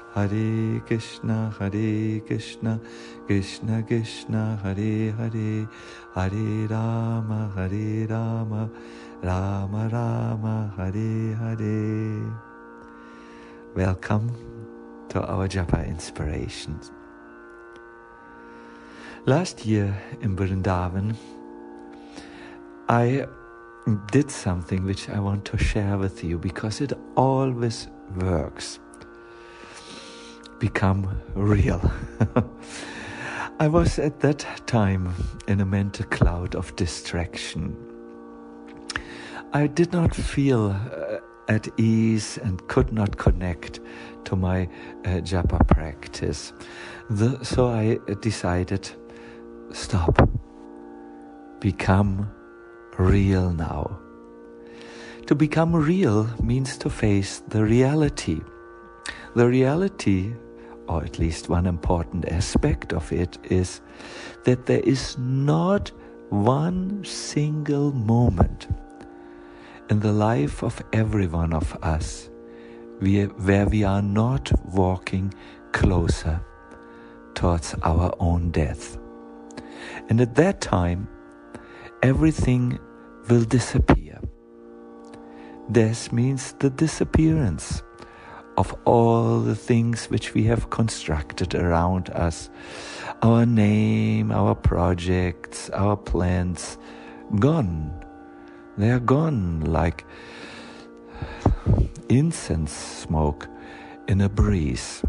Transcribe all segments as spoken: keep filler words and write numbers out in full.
Hare Krishna, Hare Krishna, Krishna Krishna, Hare Hare, Hare Rama, Hare Rama, Rama Rama, Hare Hare. Welcome to our Japa Inspirations. Last year in Vrindavan, I did something which I want to share with you because it always works. Become real. I was at that time in a mental cloud of distraction. I did not feel uh, at ease and could not connect to my uh, japa practice. The, so I decided, stop. Become real now. To become real means to face the reality. The reality, or at least one important aspect of it, is that there is not one single moment in the life of every one of us we, where we are not walking closer towards our own death. And at that time, everything will disappear. Death means the disappearance of all the things which we have constructed around us. Our name, our projects, our plans, gone. They are gone like incense smoke in a breeze.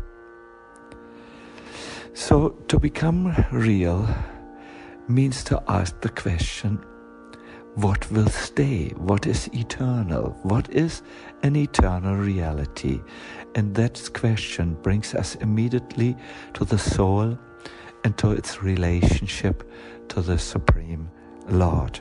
So to become real means to ask the question, what will stay? What is eternal? What is an eternal reality? And that question brings us immediately to the soul and to its relationship to the Supreme Lord.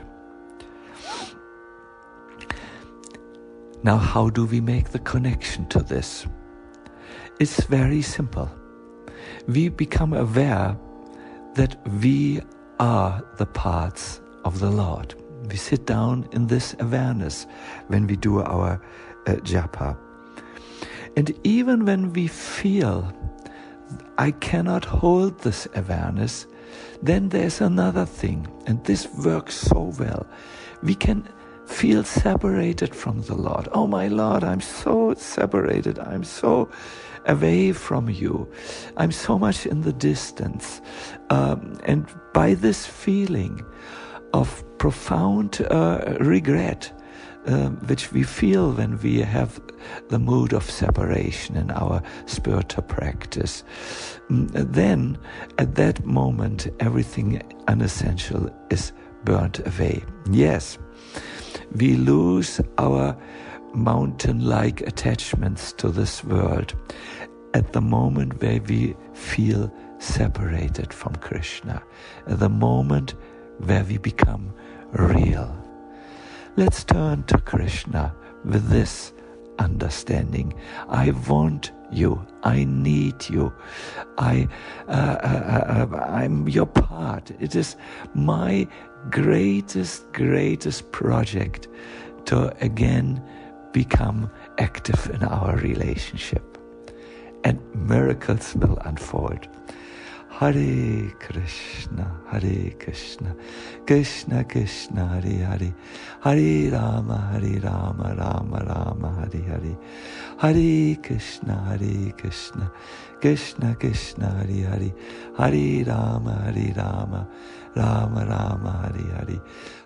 Now, how do we make the connection to this? It's very simple. We become aware that we are the parts of the Lord. We sit down in this awareness when we do our uh, japa. And even when we feel, I cannot hold this awareness, then there's another thing, and this works so well. We can feel separated from the Lord. Oh my Lord, I'm so separated. I'm so away from you. I'm so much in the distance. Um, and by this feeling of profound uh, regret, um, which we feel when we have the mood of separation in our spiritual practice, then at that moment everything unessential is burnt away. Yes, we lose our mountain-like attachments to this world at the moment where we feel separated from Krishna, at the moment where we become real. Let's turn to Krishna with this understanding. I want you. I need you. I, uh, uh, uh, I'm your part. It is my greatest, greatest project to again become active in our relationship. And miracles will unfold. Hare Krishna, Hare Krishna, Krishna Krishna, Hare Hare, Hare Rama, Hare Rama, Rama Rama, Hare Hare, Hare Krishna, Hare Krishna, Krishna Krishna, Hare Hare, Hare Rama, Hare Rama, Rama Rama, Hare Hare,